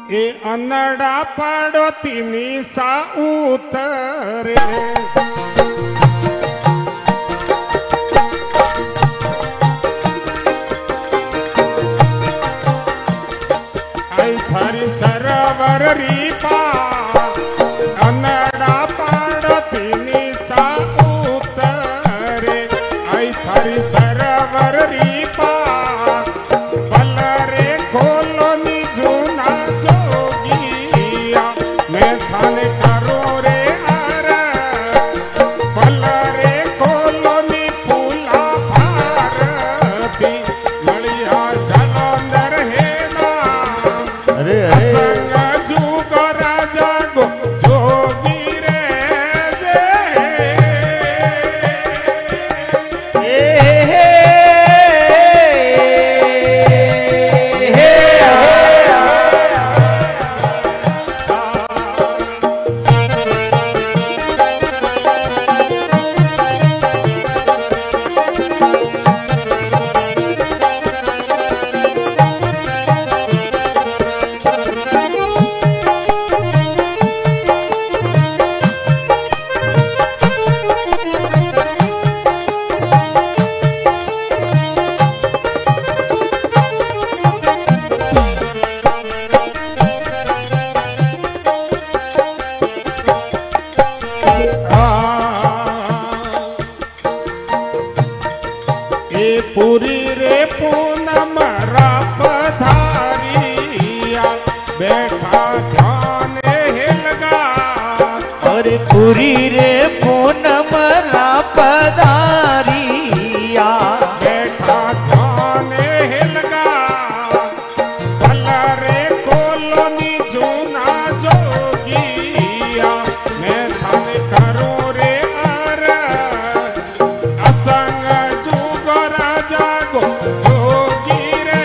ए अनड़ा पाड़ो तीनी सा उतरे आई थारी सरवर रीपा अनड़ा पाड़ो तीनी सा उतरे आई थारी सरवर रीपा पलरे खोलो नी जूना जोगिया मैं थाने करो रे अरे पलरे खोलो नी फूला भारती मलिया जलंधर है ना अरे संग जुगो राजा गो जोगी रे पूरी रे पूनम पधारिया बैठा ध्यान हिलगा अरे पूरी रे पूनम पधारिया बैठा ध्यान हिलगा पलरे कोलोनी जूना जोगिया मैं थान करूं रे अरे असंग जुगो राजा गो जोगी रे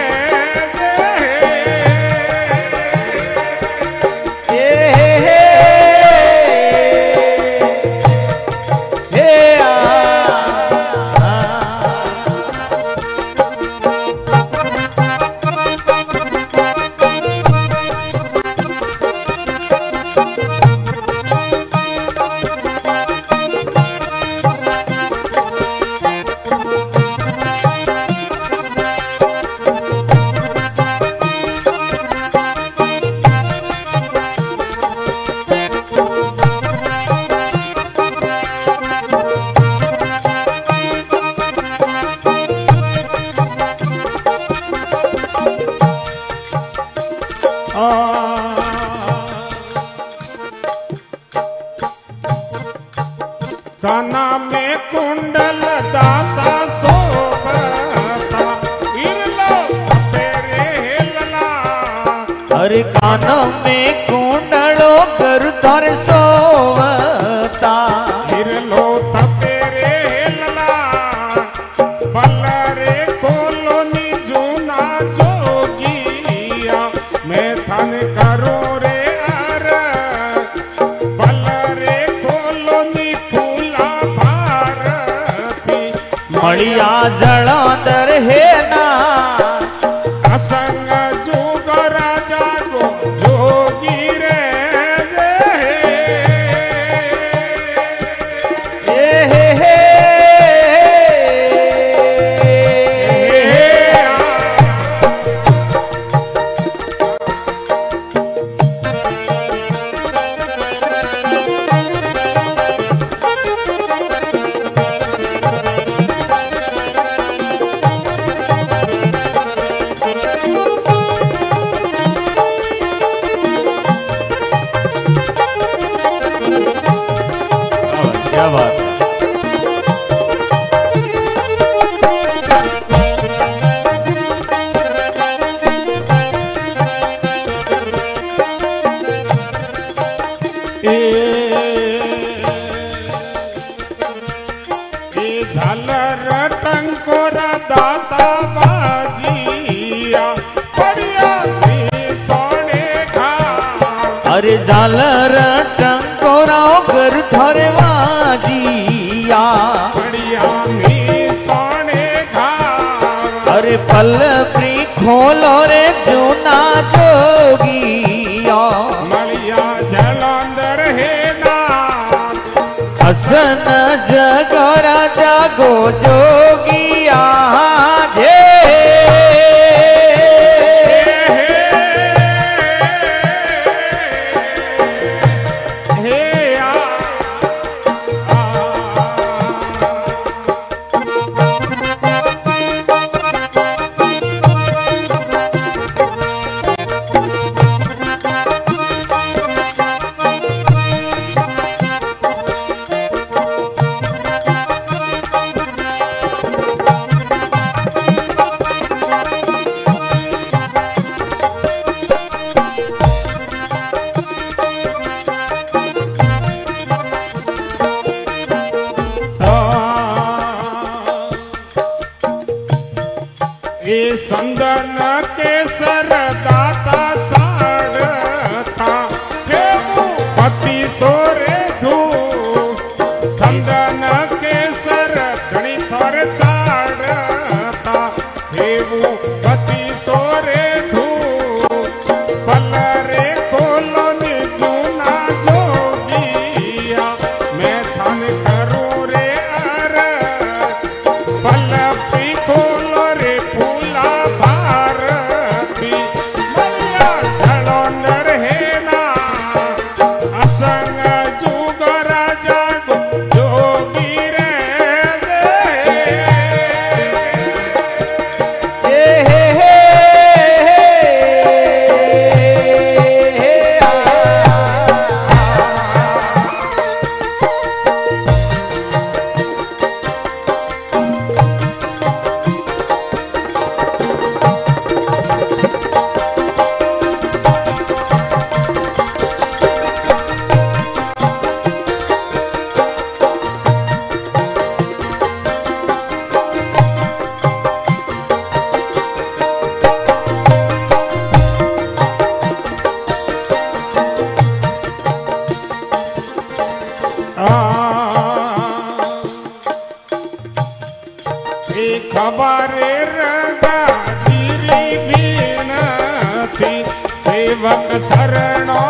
काना में कुंडल दाता सोबता इरलो तेरे हिलला अरे कानों में कुंडलो गरुधर सोवता इरलो तेरे हिलला पलरे कोलोनी जूना जोगिया मैं थान करूं रे अरे पलरे कोलोनी फूला भारती मलिया जलंधर है ना असंग जुगो राजा गो जोगी रे क्या बात झालर टंकोरा दाता बाजिया बढ़िया सोने खा अरे झालर टंकोरा गरुधर वाजिया बढ़िया सोने खा अरे पल प्री खोलो रे जूना जोगी हसन जगोरा जागो जोगिया जे संदन केसर दाता साड़ता पति सोरे धू संदन केसर धनी थोर साड़ता पति सोरे धू पलरे खोलो नि जूना जोगिया मैं थान करूं रे अर पल पी खोलो रे फूला भारती मरिया ढलो नर है ना असंग जुग राजा जोगी रे खबरे रगा गिरी भी न थी सेवक शरणों